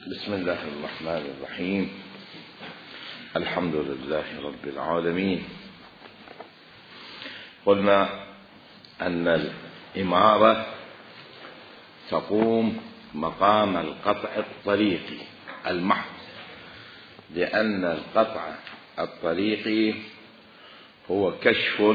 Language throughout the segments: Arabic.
بسم الله الرحمن الرحيم. الحمد لله رب العالمين. قلنا أن الإمارة تقوم مقام القطع الطريقي المحض، لأن القطع الطريقي هو كشف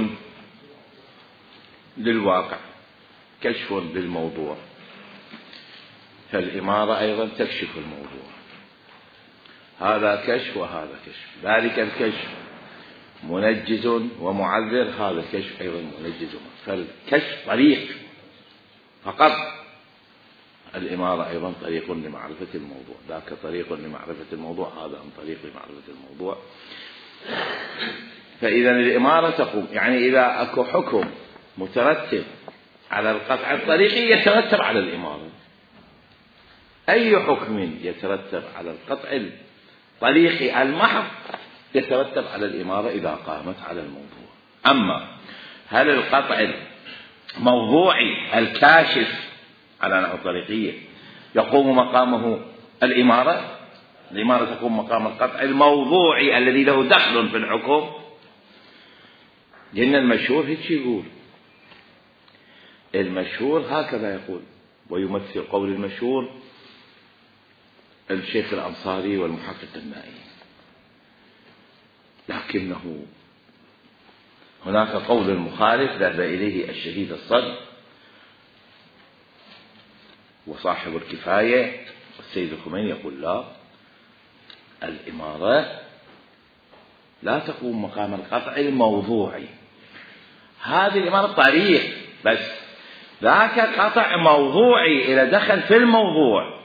للواقع، كشف للموضوع، فالإمارة أيضا تكشف الموضوع، هذا كشف وهذا كشف، ذلك الكشف منجز ومعذر، هذا الكشف أيضا منجز، فالكشف طريق فقط، الإمارة أيضا طريق لمعرفة الموضوع، ذاك طريق لمعرفة الموضوع، هذا عن طريق لمعرفة الموضوع. فإذا الإمارة تقوم، يعني إذا أكو حكم مترتب على القطع الطريقي يترتب على الإمارة. أي حكم يترتب على القطع الطريقي المحض يترتب على الإمارة إذا قامت على الموضوع. أما هل القطع الموضوعي الكاشف على نحو الطريقية يقوم مقامه الإمارة؟ الإمارة تقوم مقام القطع الموضوعي الذي له دخل في الحكم. لأن المشهور هيك يقول، المشهور هكذا يقول، ويمثل قول المشهور الشيخ الأنصاري والمحقق النائي. لكنه هناك قول مخالف ذهب إليه الشهيد الصدر وصاحب الكفاية والسيد الخميني، يقول لا، الإمارة لا تقوم مقام القطع الموضوعي، هذه الإمارة طريق بس، ذاك قطع موضوعي إذا دخل في الموضوع،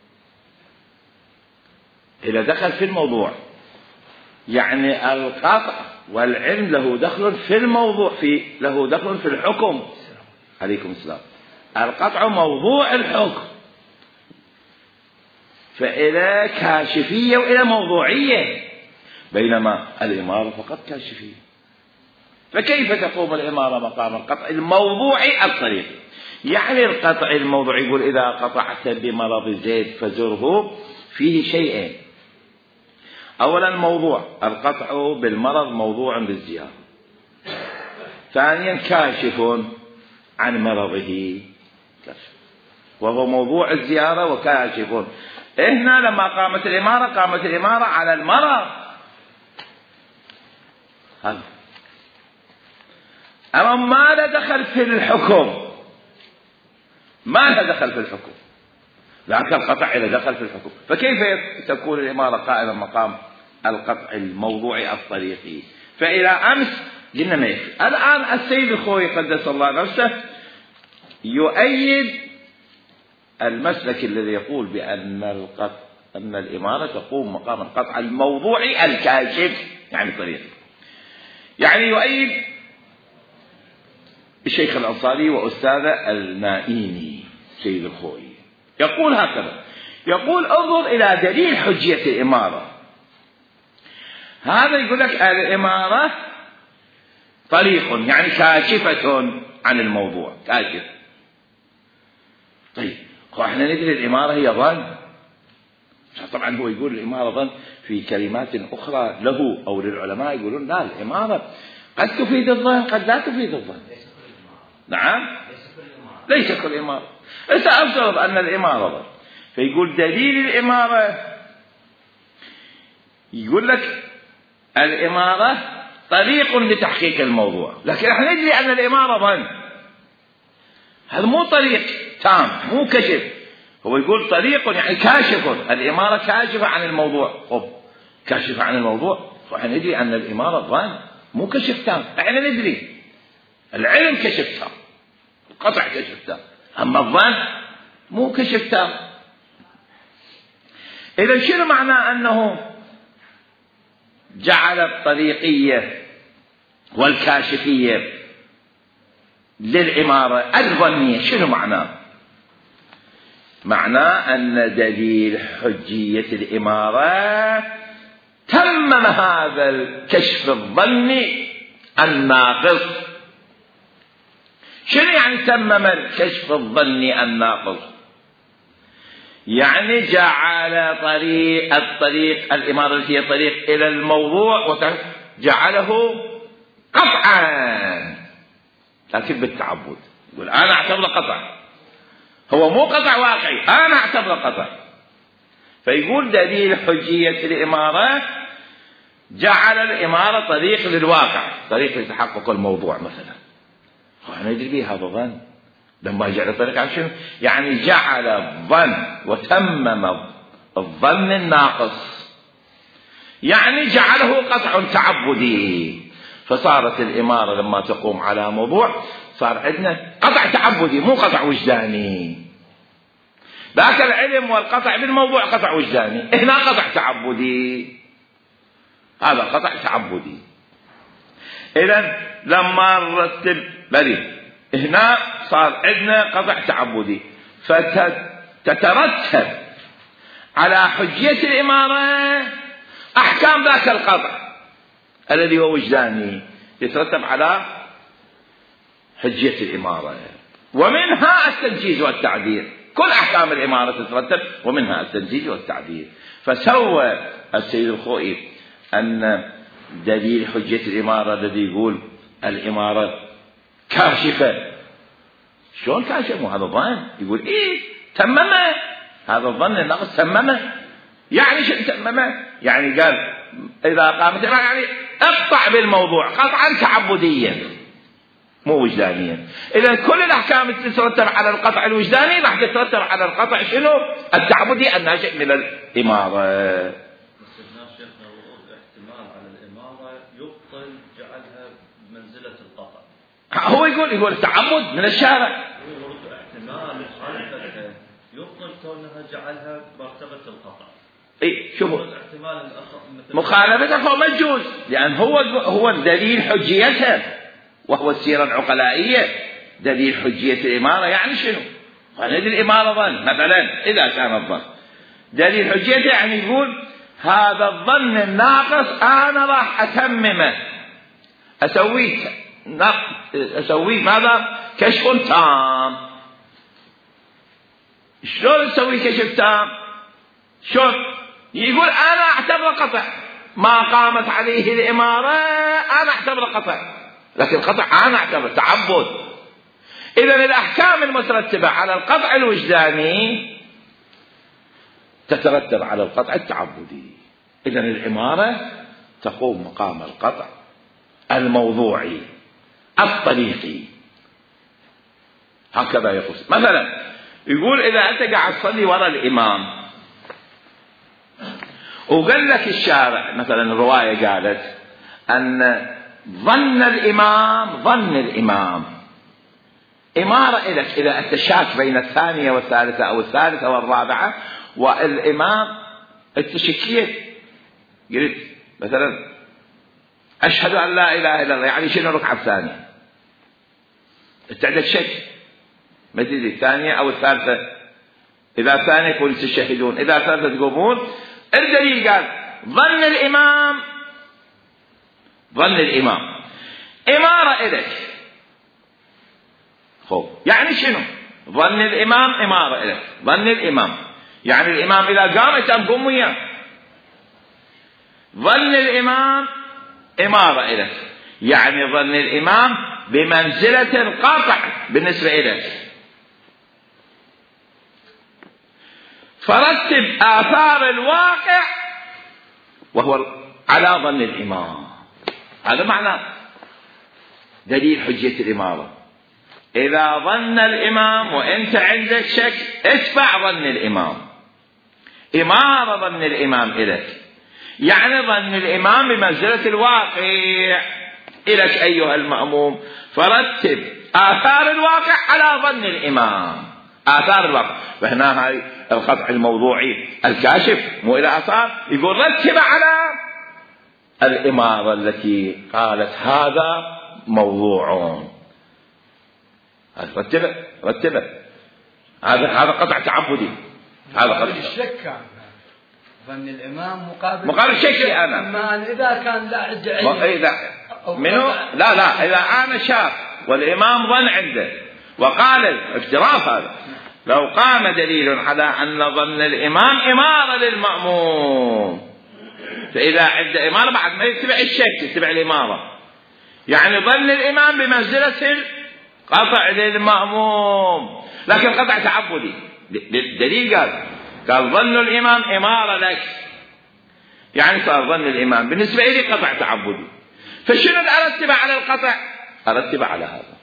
إذا دخل في الموضوع يعني القطع والعلم له دخل في الموضوع، له دخل في الحكم. عليكم السلام. القطع موضوع الحكم، فإلى كاشفية وإلى موضوعية، بينما الإمارة فقط كاشفية. فكيف تقوم الإمارة مقام القطع الموضوعي الطريقي؟ يعني القطع الموضوعي يقول إذا قطعت بمرض زيد فزره، فيه شيئين: أولا موضوع القطع بالمرض موضوع بالزيارة، ثانيا كاشف عن مرضه، وهو موضوع الزيارة وكاشف. هنا لما قامت الإمارة على المرض هذا، أما ما لا دخل في الحكم، ما لا دخل في الحكم، لكن القطع إذا دخل في الحكم، فكيف تكون الإمارة قائمة مقام القطع الموضوعي الطريقي؟ فإلى أمس قلنا ما يكفي. الآن السيد الخوي قدس الله نفسه يؤيد المسلك الذي يقول بأن أن الإمارة تقوم مقام القطع الموضوعي الكاشف، يعني طريقي، يعني يؤيد الشيخ الأنصاري وأستاذه النائيني سيد الخوي، يقول هكذا، يقول انظر إلى دليل حجية الإمارة. هذا يقول لك الإمارة طريق، يعني كاشفة عن الموضوع، كاشف. طيب احنا ندري الإمارة هي ظن، طبعا هو يقول الإمارة ظن في كلمات أخرى له أو للعلماء يقولون لا، الإمارة قد تفيد الظن قد لا تفيد الظن. نعم، ليس كل إمارة. سأفترض أن الإمارة ظن، فيقول دليل الإمارة، يقول لك الإمارة طريق لتحقيق الموضوع، لكن احنا ندري أن الإمارة ظن، هذا مو طريق تام، مو كشف. هو يقول طريق يعني كاشف، الإمارة كاشفة عن الموضوع. كاشفة عن الموضوع، فاحنا ندري أن الإمارة ظن مو كشف تام. احنا ندري العلم كشف تام، القطع كشف تام، أما الظن مو كشف تام. إذا شنو معنى أنه جعل الطريقية والكاشفية للإمارة الظنية؟ شنو معناه؟ معناه أن دليل حجية الإمارة تمم هذا الكشف الظني الناقص. شنو يعني تمم الكشف الظني الناقص؟ يعني جعل الطريق الإمارة التي هي طريق إلى الموضوع جعله قطعا، لكن بالتعبد. يقول أنا أعتبره قطع، هو مو قطع واقعي، أنا أعتبره قطع. فيقول دليل حجية الإمارة جعل الإمارة طريق للواقع، طريق لتحقق الموضوع مثلا. وأنا ندري به هذا ظن، لما جعل طريق عن شنو؟ يعني جعل الظن وتمم الظن الناقص، يعني جعله قطع تعبدي. فصارت الإمارة لما تقوم على موضوع صار عندنا قطع تعبدي مو قطع وجداني. ذاك العلم والقطع بالموضوع قطع وجداني، هنا قطع تعبدي، هذا قطع تعبدي. إذن لما نرتب بلي هنا صار عندنا قطع تعبدي، فتترتب على حجية الإمارة أحكام ذاك القطع الذي هو وجداني، يترتب على حجية الإمارة، ومنها التنجيز والتعديل. كل أحكام الإمارة تترتب ومنها التنجيز والتعديل. فسوى السيد الخوئي أن دليل حجية الإمارة الذي يقول الإمارة كاشفة، شلون كاشفه؟ هذا ظن. يقول إيه تممه، هذا الظن الناقص تممه. يعني شو تممه؟ يعني قال إذا قامت يعني اقطع بالموضوع قطعا تعبديا مو وجدانيا. إذا كل الأحكام تترتب على القطع الوجداني راح تترتب على القطع شنو؟ التعبدي الناشئ من الإمارة. احتمال على الإمارة يبطل جعلها منزلة القطع. هو يقول التعبد من الشارع. احتمال مخالفتها يبطل كونها جعلها مرتبة القطع. إيه شوفوا احتمال مخالفتها فهو مجوز، لأن هو الدليل حجيتها، وهو السيرة العقلائية. دليل حجية الإمارة يعني شنو؟ ندري الإمارة ظن مثلا، إذا كان الظن دليل حجيته يعني يقول هذا الظن الناقص أنا راح أتممه، أسويه ماذا؟ كشف تام. شلون نسوي كشف تام؟ شلون؟ يقول أنا أعتبر قطع ما قامت عليه الإمارة، أنا أعتبر قطع، لكن القطع أنا أعتبر تعبد. إذن الأحكام المترتبة على القطع الوجداني تترتب على القطع التعبدي. إذن الإمارة تقوم مقام القطع الموضوعي الطريقي. هكذا يقول. مثلا يقول إذا أنت قاعد تصلي وراء الإمام وقال لك الشارع مثلا الرواية قالت أن ظن الإمام إمارة إلك إذا أنت شاك بين الثانية والثالثة أو الثالثة والرابعة، والإمام أنت شكيت قلت مثلا أشهد أن لا إله إلا الله، يعني شنو الركعة الثانية؟ أنت عندك شك ما تدري الثانية أو الثالثة. إذا الثانية قلت تشهدون، إذا الثالثة تقومون. الدليل قال ظن الإمام إمارة إليك. خب يعني شنو؟ ظن الإمام إمارة إليك. ظن الإمام يعني الإمام إذا قام أنت قم وياه. ظن الإمام إمارة إليك يعني ظن الإمام بمنزلة القطع بالنسبة إليك. فرتب آثار الواقع وهو على ظن الإمام. هذا معنى دليل حجية الإمارة. إذا ظن الإمام وأنت عندك شك اتبع ظن الإمام. إمارة ظن الإمام إليك يعني ظن الإمام بمنزلة الواقع إليك أيها المأموم. فرتب آثار الواقع على ظن الإمام. آثار الواقع. فهنا هاي القطع الموضوعي الكاشف مو إلى آثار. يقول رتب على الإمارة التي قالت هذا موضوع. رتبه هذا قطع تعبدي. هذا قطع الشك ظن الإمام مقابل شكلي أنا. أما إذا كان لا عندي منو لا إذا أنا شاف والإمام ظن عنده وقال الافتراف هذا لو قام دليل على أن ظن الإمام إمارة للمأموم، فإذا عند إمارة بعد ما يتبع الشك يتبع الإمارة، يعني ظن الإمام بمنزلة القطع للمأموم، لكن قطع تعبدي. دليل قال ظن الإمام إمارة لك، يعني صار ظن الإمام بالنسبة لي قطع تعبدي. فشنو أرتب على القطع؟ أرتب على هذا.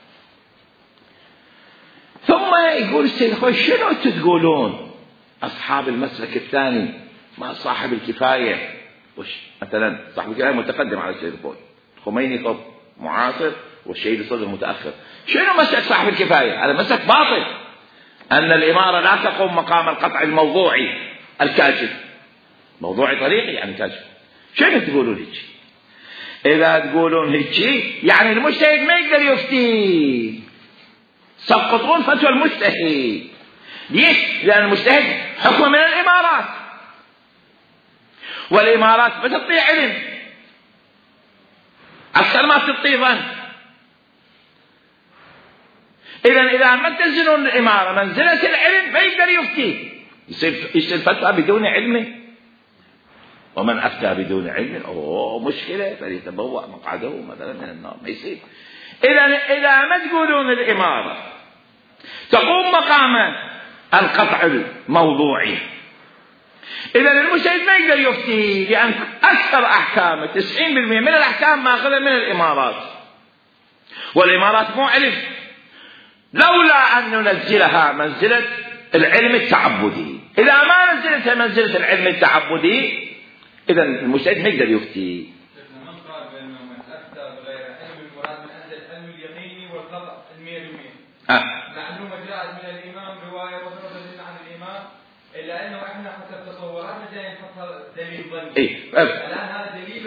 ثم يقول السيد الخوي شنو تقولون أصحاب المسلك الثاني مع صاحب الكفاية؟ مثلا صاحب الكفاية متقدم على السيد الخوي، الخميني خب معاصر والشهيد الصدر متأخر. شنو مسلك صاحب الكفاية؟ هذا مسلك باطل، أن الإمارة لا تقوم مقام القطع الموضوعي الكاشف، موضوعي طريقي يعني كاشف. شنو تقولون هيك؟ إذا تقولون هيك يعني المجتهد ما يقدر يفتي، سقطون فتوى المجتهد. ليش؟ لأن المجتهد حكم من الإمارات، والإمارات بتعطي علم أكثر ما تعطي ظن. إذا ما تنزلون الإمارة منزلة العلم ما يقدر يفتي، يصير فتوى بدون علمه. ومن أفتى بدون علم مشكلة، فليتبوأ مقعده مثلا من النار، ما يصير. إذا ما تقولون الإمارة تقوم مقام القطع الموضوعي، إذا المجتهد ما يقدر يفتي، لأن أكثر أحكام 90% من الأحكام ماخذة من الإمارات، والإمارات مو علم. لولا أن ننزلها منزلة العلم التعبدي، إذا ما نزلتها منزلة العلم التعبدي إذا المجتهد ما يقدر يفتي. من قال بأنه من أفتى بغير علم المراد من أهل العلم اليقيني والخطأ 100%. معلومة جاءت من الإمام رواية وثبتت عن الإمام، إلا أنه إحنا حسب تصوراتنا جاي نفسر دليل ظني. الآن هذا دليل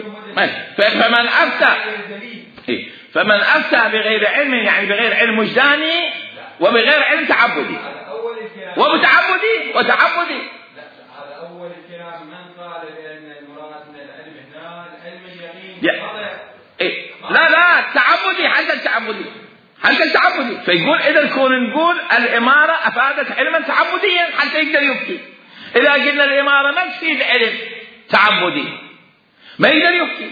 فمن أفتى بغير علم يعني بغير علم وجداني وبغير علم تعبدي وبتعبدي وتعبدي. هذا أول الكلام. من قال بأن المراد من العلم هنا العلم اليقين لا تعبدي حتى التعبدي. فيقول إذا كون نقول الإمارة أفادت علما تعبديا حتى يقدر يفتي. إذا قلنا الإمارة ما تفيد علم تعبدي ما يقدر يفتي.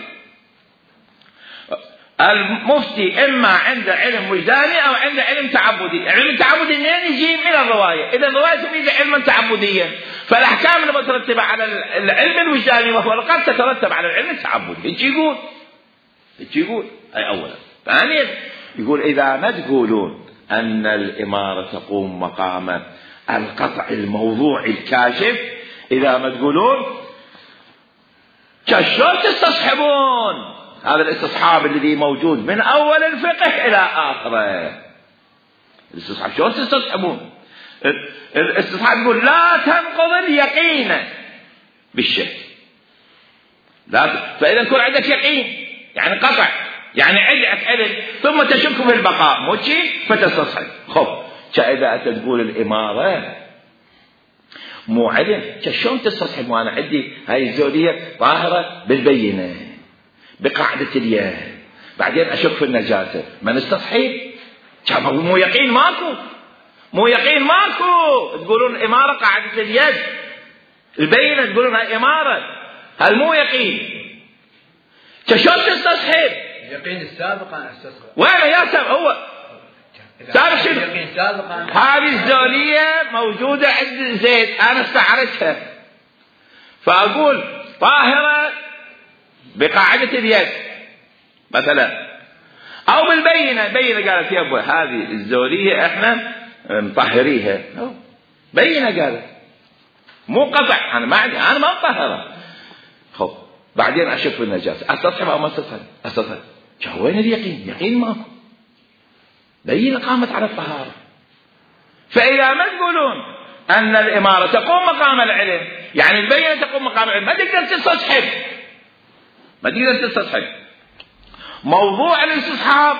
المفتي إما عنده علم وجداني أو عنده علم تعبدي. العلم التعبدي منين يجي؟ من الرواية. إذا الرواية تفيد علما تعبديا، فالأحكام اللي مترتبة على العلم الوجداني وهو القطع تترتب على العلم التعبدي. هيك يقول أي أولا. ثانيا يقول إذا ما تقولون أن الإمارة تقوم مقام القطع الموضوعي الكاشف، إذا ما تقولون شلون تستصحبون هذا الاستصحاب الذي موجود من أول الفقه إلى آخره؟ الاستصحاب شلون تستصحبون؟ الاستصحاب يقول لا تنقض اليقين بالشك. فإذا يكون عندك يقين يعني قطع، يعني عندك علم ثم تشك في البقاء مو شيء فتستصحب. إذا تقول الإمارة مو علم شلون تستصحب؟ وأنا عندي هاي الزولية ظاهرة بالبينة بقاعدة اليد، بعدين أشك في النجاسة ما نستصحب؟ مو يقين ماكو. تقولون إمارة قاعدة اليد البينة تقولون هاي إمارة، هل مو يقين؟ شلون تستصحب؟ اليقين السابق أنا استصحب. وين يا سابق؟ هو سابق شنو؟ اليقين السابق هذه الزولية موجودة عند زيد أنا استعرتها، فأقول طاهرة بقاعدة اليد مثلا، أو بالبينة قالت يا أبو هذه الزولية إحنا مطهريها، بينة قالت مو قطع، أنا ما مطهرة. بعدين أشوف النجاسة أستصحب أو ما أستصحب. وين اليقين؟ يقين ماكو، بينة قامت على الطهارة. فإذا ما تقولون أن الإمارة تقوم مقام العلم يعني البينة تقوم مقام العلم، ما تقدر تستصحب. موضوع الاستصحاب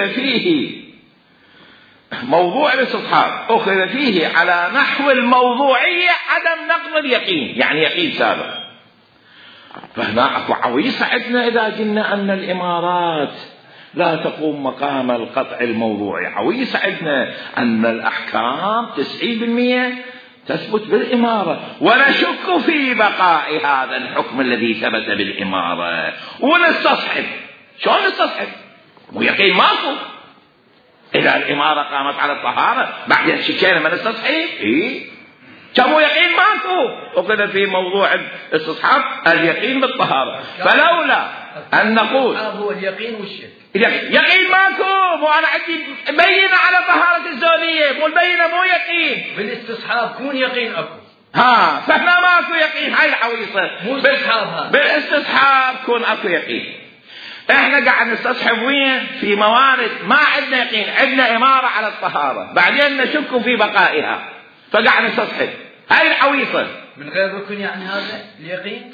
أخذ فيه على نحو الموضوعية عدم نقض اليقين، يعني يقين سابق. فهنا أكو عويصة عندنا إذا قلنا أن الإمارات لا تقوم مقام القطع الموضوعي. عويص عندنا أن الأحكام 90% تثبت بالإمارة، ونشك في بقاء هذا الحكم الذي ثبت بالإمارة، ونستصحب. شلون نستصحب؟ ويقين ماكو. إذا الإمارة قامت على الطهارة بعدين شكينا ما نستصحب، كم يقين ماكو. وكذا في موضوع الاستصحاب اليقين بالطهارة. فلولا أن نقول هو اليقين والشك، يقين ماكو، مو أنا عندي بينة على طهارة الزولية، مو البينة مو يقين. بالاستصحاب كون يقين أكو. فاحنا ماكو يقين. هاي العويصة مو استصحاب. بالاستصحاب كون أكو يقين. احنا قاعد نستصحب وين؟ في موارد ما عندنا يقين، عندنا إمارة على الطهارة بعدين نشك في بقائها فقاعد نستصحب. هاي العويصة من غير ركن. يعني هذا اليقين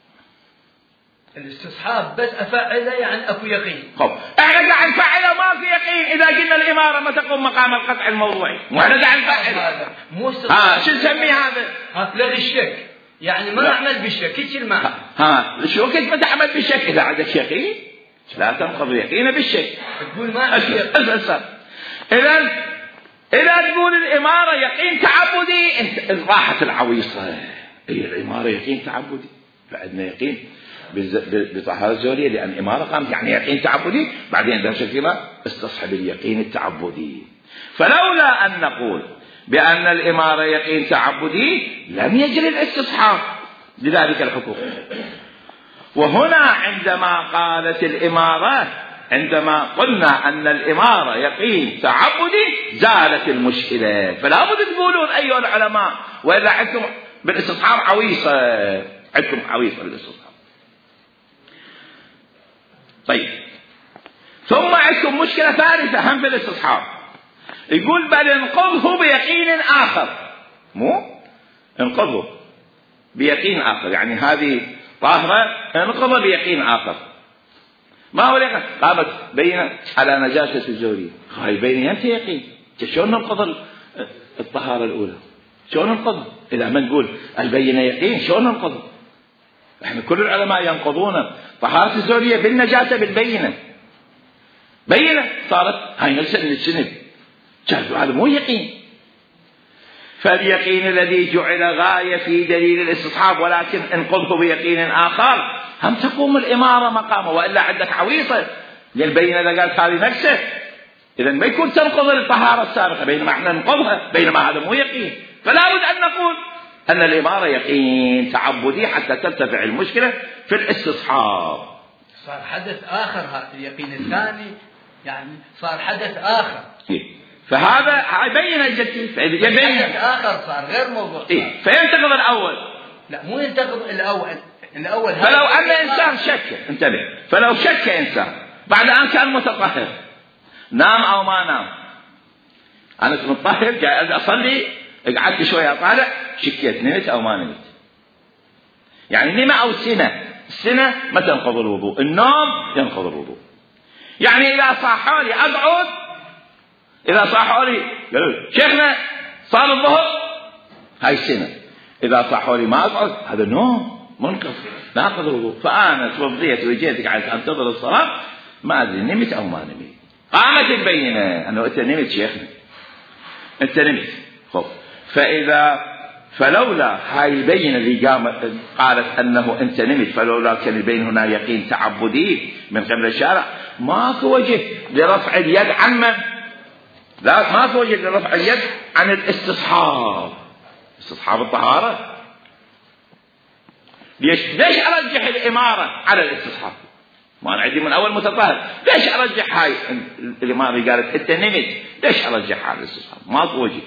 الاستصحاب بس أفعله يعني أكو يقين. خب احنا قاعد نفعله ما في يقين. إذا قلنا الإمارة ما تقوم مقام القطع الموضوعي، واحنا قاعد نفعل هذا مو استصحاب. شو نسميه هذا؟ لغي الشك، يعني ما نعمل بالشك. ايش المعنى؟ شو كيف ما تعمل بالشك؟ إذا عندك يقين لا تنقض يقين بالشك. تقول ما عندك يقين. إذا تقول الإمارة يقين تعبدي، انت راحت العويصة. هي الإمارة يقين تعبدي، فعندنا يقين بطهارة الزولية لأن الإمارة قامت يعني يقين تعبدي، بعدين إذا شكلها استصحب اليقين التعبدي. فلولا أن نقول بأن الإمارة يقين تعبدي لم يجري الاستصحاب لذلك الحكم. وهنا عندما قالت الإمارة، عندما قلنا أن الإمارة يقين تعبدي زالت المشكلة. فلا بد تقولون أيها العلماء، وإذا عندكم بالاستصحاب عويصة، عندكم عويصة بالاستصحاب. طيب، ثم عندكم مشكلة ثالثة هم بالاستصحاب. يقول بل انقضه بيقين آخر. مو انقضه بيقين آخر، يعني هذه طاهرة انقض بيقين آخر. ما هو اليقين؟ قامت بينة على نجاسة الزورية، هاي بينة ينتهي يقين. شلون ننقض الطهارة الأولى؟ شلون ننقض؟ إذا ما نقول البينة يقين شلون ننقض؟ احنا كل العلماء ينقضون طهارة الزورية بالنجاسة بالبينة. بينة صارت هاي نجسة، هذا مو يقين. فاليقين الذي جعل غاية في دليل الاستصحاب ولكن انقضه بيقين آخر هم تقوم الإمارة مقامه. وإلا عندك عويصة للبينة إذا قالت هذه نجسة، إذن ما يكون تنقض الطهارة السابقة بينما احنا ننقضها، بينما هذا مو يقين. فلا بد أن نقول أن الإمارة يقين تعبدي حتى ترتفع المشكلة في الاستصحاب. صار حدث آخر هذا اليقين الثاني، يعني صار حدث آخر. فهذا بين الجديد، حدث آخر صار غير موضوع. فينتقض الأول. لا مو ينتقض الأول. فلو أن إنسان شك، انتبه، فلو شك إنسان بعد أن كان متطهر، نام أو ما نام، أنا كنت متطهر جاي أصلي، قعدت شوية أطالع، شكيت نمت أو ما نمت. يعني نمة أو السنة ما تنقض الوضوء، النوم ينقض الوضوء. يعني إذا صاحوا لي أقعد، إذا صاحوا لي قالوا شيخنا صار الظهر، هاي السنة. إذا صاحوا لي ما أقعد، هذا نوم منقض ناقض الوضوء. فأنا توضيت وجيت قاعد أنتظر الصلاة، ما أدري نمت أو ما نمت. قامت البينة أنه أنت نمت شيخنا، أنت نمت. خب فلولا هاي البينة اللي قالت أنه أنت نمت، فلولا كان البين هنا يقين تعبدي من قبل الشارع، ماكو وجه لرفع اليد عن من؟ لا، ماكو وجه لرفع اليد عن الاستصحاب، استصحاب الطهارة. ليش أرجح الإمارة على الاستصحاب؟ ما أنا عندي من أول متطهر، ليش أرجح هاي الإمارة اللي قالت أنت نمت، ليش أرجح على الاستصحاب؟ ماكو وجه.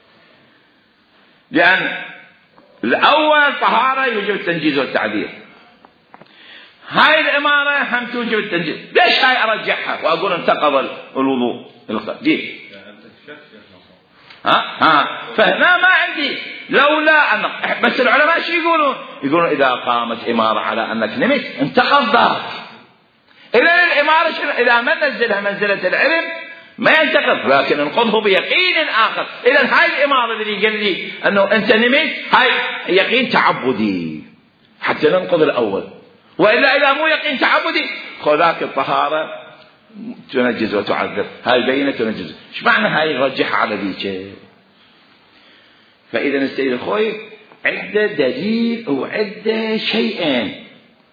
لأن الأول طهارة يوجب التنجيز والتعديل، هاي الإمارة هم توجب التنجيز. ليش هاي أرجحها وأقول انتقض الوضوء؟ دي فهنا ما عندي لولا أن بس العلماء شو يقولون إذا قامت إمارة على أنك نمت انتقض ذاك. إذا الإمارة إذا ما نزلها منزلة العلم ما ينتقض، لكن انقضه بيقين آخر. إذا هاي الإمارة اللي قال لي أنه أنت نمت، هاي يقين تعبدي حتى ننقض الأول. وإلا إذا مو يقين تعبدي خذاك الطهارة تنجز وتعذر، هاي بينة تنجز. ايش معنى هاي رجح على ذيك؟ فإذا السيد الخوي عنده دليل وعنده شيئين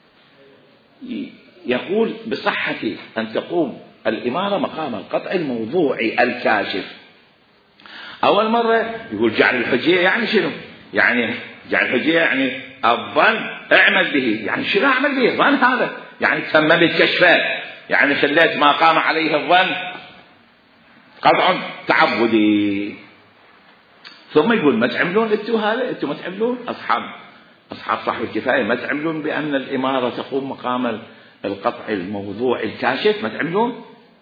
يقول بصحة أن تقوم الإمارة مقام القطع الموضوعي الكاشف. أول مرة يقول جعل الحجية، يعني شنو؟ يعني جعل الحجية يعني الظن اعمل به، يعني شنو اعمل به؟ الظن هذا يعني تممت كشفه، يعني خليت ما قام عليه الظن قطع تعبدي. ثم يقول ما تعملون انتم هذا، انتم ما تعملون أصحاب صاحب الكفاية، ما تعملون بأن الإمارة تقوم مقام القطع الموضوع الكاشف، ما تعملون.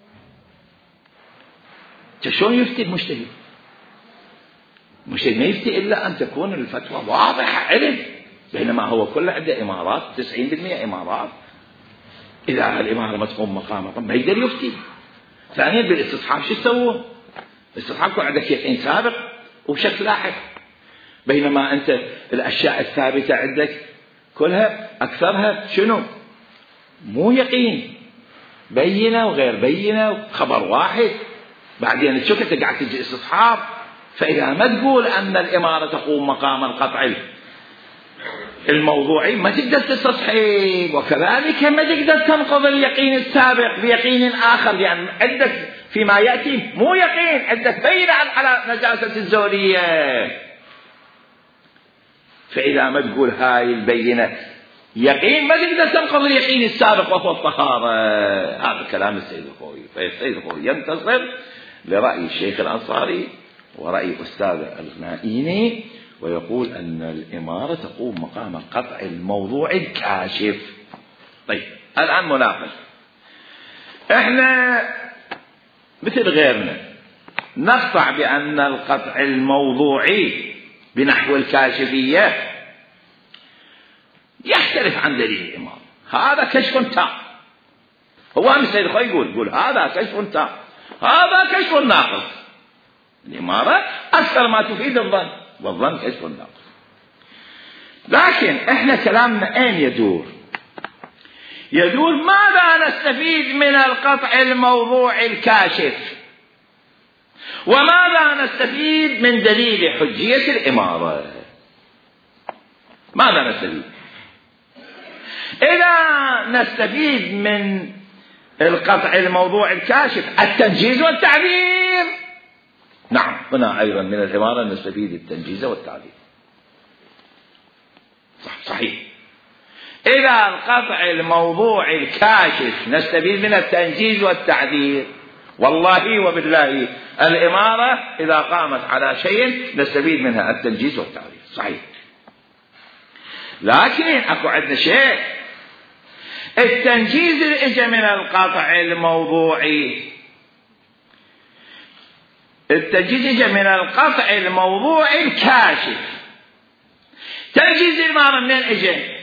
شلون يفتي المجتهد؟ المجتهد ما يفتي إلا أن تكون الفتوى واضحة علم، بينما هو كله عنده إمارات 90% إمارات. إذا الإمارة ما تقوم مقامها ما يقدر يفتي. ثانيا بالاستصحاب شو يسوون؟ الاستصحاب يكون عندك يقين سابق وشك لاحق، بينما أنت الأشياء الثابتة عندك كلها أكثرها شنو؟ مو يقين، بينة وغير بينة، خبر واحد، بعدين تشوف أنت قاعد تجي استصحاب. فإذا ما تقول أن الإمارة تقوم مقام القطع الموضوعي ما تقدر تستصحب، وكذلك ما تقدر تنقض اليقين السابق بيقين آخر، لأن عندك فيما يأتي مو يقين، عندك بينة على نجاسة الزورية. فإذا ما تقول هاي البينة يقين ما تقدر تنقض اليقين السابق وهو الطهارة. هذا كلام السيد الخوي. فالسيد الخوي ينتصر لرأي الشيخ الأنصاري ورأي أستاذ الغنائيني، ويقول أن الإمارة تقوم مقام القطع الموضوع الكاشف. طيب الآن مناقش. احنا مثل غيرنا نقطع بأن القطع الموضوعي بنحو الكاشفية يختلف عن دليل الإمارة. هذا كشف تام. هو السيد الخوي يقول هذا كشف تام، هذا كشف ناقص. الإمارة أكثر ما تفيد الظن، والظن كشف ناقص. لكن احنا كلامنا أين يدور ماذا نستفيد من القطع الموضوع الكاشف، وماذا نستفيد من دليل حجية الإمارة؟ ماذا نستفيد؟ إذا نستفيد من القطع الموضوع الكاشف التنجيز والتعبير، نعم هنا أيضا من الإمارة نستفيد التنجيز والتعبير. صحيح. إذا القطع الموضوع الكاشف نستفيد من التنجيز والتعبير، والله وبالله الإمارة إذا قامت على شيء نستفيد منها التنجيز والتعبير. صحيح. لكن أكو عندنا شيء، التنجيز اللي اجى من القطع الموضوعي، التنجيز اجى من القطع الموضوعي الكاشف. تنجيز الإمارة منين اجى؟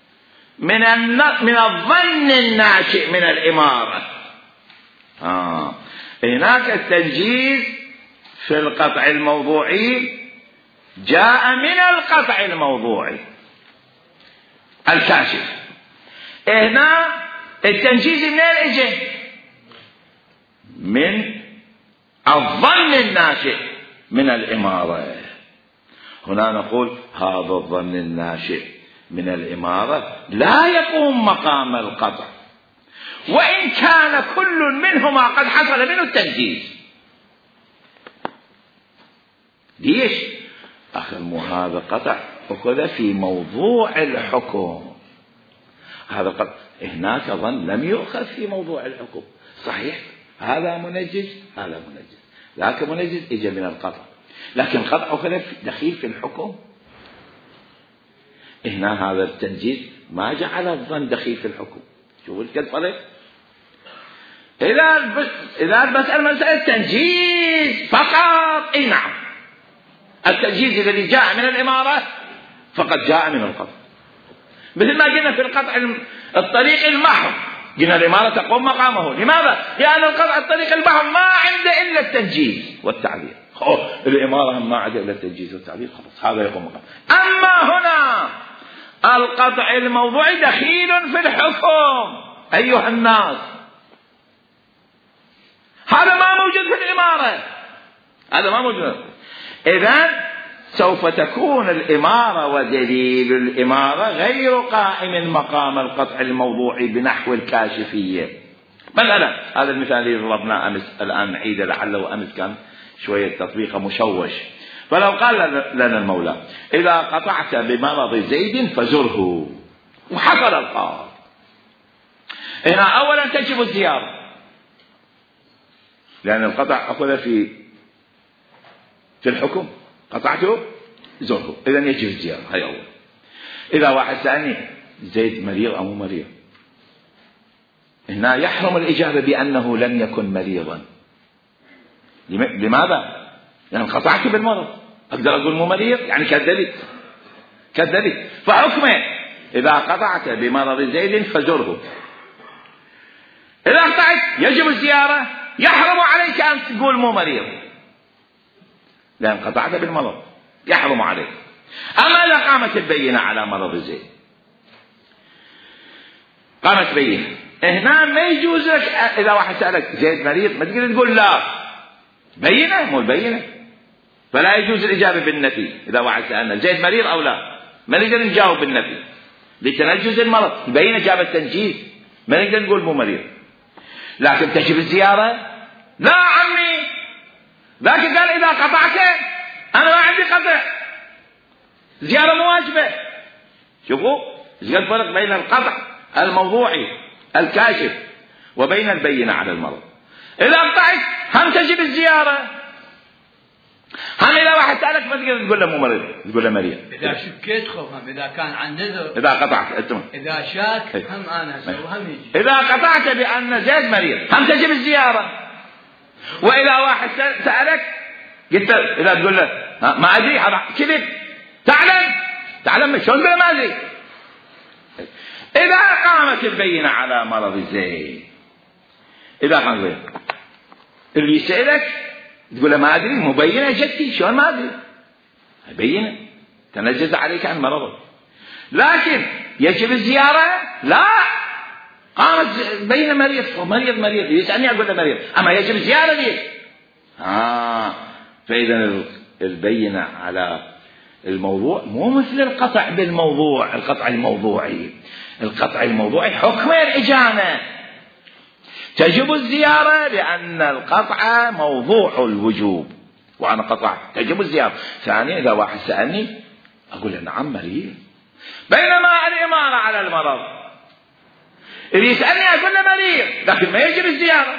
من الظن الناشئ من الإمارة. هناك التنجيز في القطع الموضوعي جاء من القطع الموضوعي الكاشف. هنا التنجيز منين اجى؟ من الظن الناشئ من الإمارة. هنا نقول هذا الظن الناشئ من الإمارة لا يقوم مقام القطع، وإن كان كل منهما قد حصل منه التنجيز. ليش؟ أخذ هذا قطع أخذ في موضوع الحكم، هذا قطع هناك ظن لم يؤخذ في موضوع الحكم. صحيح هذا منجز، هذا منجز، لكن منجز اجى من القطع، لكن القطع أخذ دخيل في الحكم. هنا هذا التنجيز ما جعل الظن دخيل في الحكم. شوفوا الفرق. إذا مسألة تنجيز فقط، اي نعم التنجيز الذي جاء من الإمارة فقد جاء من القطع، مثل ما قلنا في القطع الطريق المحض، قلنا الإمارة تقوم مقامه. لماذا؟ لأن القطع الطريق المحض ما عنده إلا التنجيز والتعبير. الإمارة ما عنده إلا التنجيز والتعبير، خلاص هذا يقوم مقام. أما هنا القطع الموضوعي دخيل في الحكم. أيها الناس، هذا ما موجود في الإمارة، هذا ما موجود. إذن سوف تكون الإمارة ودليل الإمارة غير قائم مقام القطع الموضوعي بنحو الكاشفية. مثلا هذا المثال اللي ضربناه أمس، الآن نعيده لعله أمس كان شوية تطبيقه مشوش. فلو قال لنا المولى إذا قطعت بمرض زيد فزره، وحصل القاض، هنا أولا تجب الزيارة، لأن القطع أخذ في الحكم، قطعته زره، إذن يجب الزيارة، هاي أول. إذا واحد سألني زيد مريض أو مو مريض، هنا يحرم الإجابة بأنه لم يكن مريضا. لماذا؟ لأن قطعت بالمرض، أقدر أقول مو مريض يعني كذبت. فحكمه إذا قطعت بمرض زيد فزره. إذا قطعت يجب الزيارة، يحرم عليك أن تقول مو مريض، لأن قطعت بالمرض يحرم عليك. أما إذا قامت البينة على مرض زيد، قامت بينة، هنا ما يجوز لك إذا واحد سألك زيد مريض ما تقدر تقول لا، بينة مو البينة، فلا يجوز الإجابة بالنفي. إذا واحد سألنا زيد مريض أو لا، ما نقدر نجاوب بالنفي لتنجز المرض، البينة جابت تنجيز، ما نقدر نقول مو مريض. لكن تجب الزيارة، لا عمي، لكن قال إذا قطعت أنا ما عندي قطع، زيارة مو واجبة. شوفوا ايش الفرق بين القطع الموضوعي الكاشف وبين البينة على المرض. إذا قطعت هم تجب الزيارة، هم إذا واحد سألك ما تقدر تقول له مو مريض، تقول له مريض. إذا شكيت خوفهم، إذا كان عن نذر، إذا قطعت أنتم، إذا شاك هم أنا وهم يجي. إذا قطعت بأن زيد مريض هم تجب الزيارة. وإذا واحد سألك قلت إذا تقول له ما أدري هذا كذب، تعلم شلون تقول ما أدري. إذا قامت البينة على مرض زيد، إذا قامت اللي يسألك تقول له ما أدري، مبينة جدي شلون ما أدري، بينة تنجز عليك عن مرضه. لكن يجب الزيارة، لا، قامت بين مريض يسألني أقول له مريض، أما يجب الزيارة ليش؟ فإذا البينة على الموضوع مو مثل القطع بالموضوع. القطع الموضوعي حكم الإجانة، تجب الزيارة لأن القطع موضوع الوجوب، وأنا قطعت تجب الزيارة. ثانيا إذا واحد سألني أقول له نعم مريض، بينما الإمارة على المرض اللي يسألني أقول له مريض، لكن ما يجب الزيارة.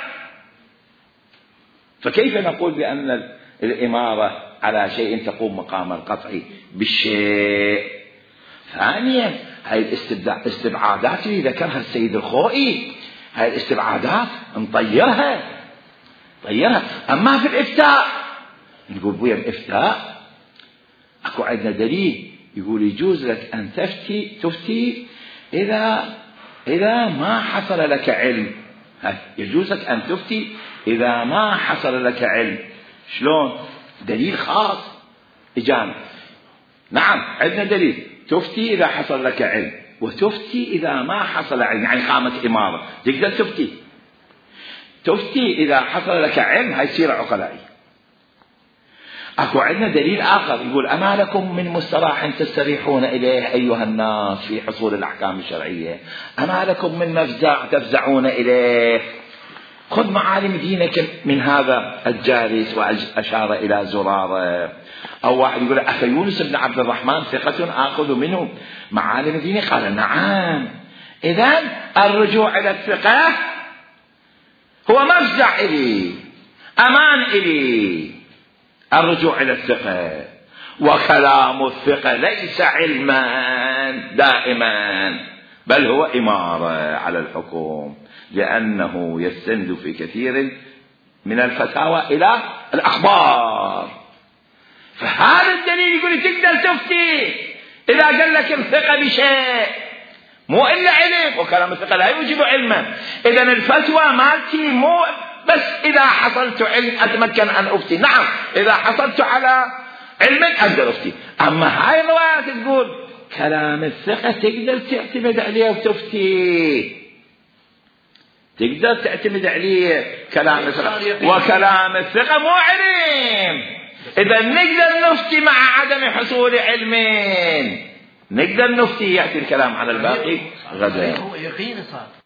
فكيف نقول بأن الإمارة على شيء تقوم مقام القطع بالشيء؟ ثانيا هاي الاستبعادات اللي ذكرها السيد الخوئي، هاي الاستبعادات نطيرها. أما في الإفتاء نقول بويا الإفتاء أكو عندنا دليل يقول يجوز لك أن تفتي إذا ما حصل لك علم. يجوز لك أن تفتي إذا ما حصل لك علم. شلون؟ دليل خاص إجانا. نعم عندنا دليل تفتي إذا حصل لك علم، وتفتي إذا ما حصل علم، يعني قامت إمارة تقدر تفتي إذا حصل لك علم، هاي سيرة عقلائي. أكو عندنا دليل آخر يقول أما لكم من مستراح تستريحون إليه أيها الناس في حصول الأحكام الشرعية، أما لكم من مفزع تفزعون إليه. خذ معالم دينك من هذا الجالس، وأشار إلى زرارة. أو واحد يقول أخي يونس بن عبد الرحمن ثقة آخذ منه معالم ديني، قال نعم. إذن الرجوع إلى الثقة هو مفزع إلي، أمان إلي، الرجوع إلى الثقة. وكلام الثقة ليس علما دائما، بل هو إمارة على الحكم، لأنه يستند في كثير من الفتاوى إلى الأخبار. فهذا الدليل يقول تقدر تفتي إذا قال لك الثقة بشيء، مو إلا علم، وكلام الثقة لا يوجب علما. إذن الفتوى مالتي مو بس إذا حصلت علم أتمكن أن أفتي، نعم إذا حصلت على علم أقدر أفتي. أما هاي الروايات تقول كلام الثقة تقدر تعتمد عليه وتفتي. تقدر تعتمد عليه كلام الثقة، وكلام الثقة مو علم. إذا نقدر نفتي مع عدم حصول علمين، نقدر نفتي، يأتي الكلام على الباقي غدا. هو يقين صار.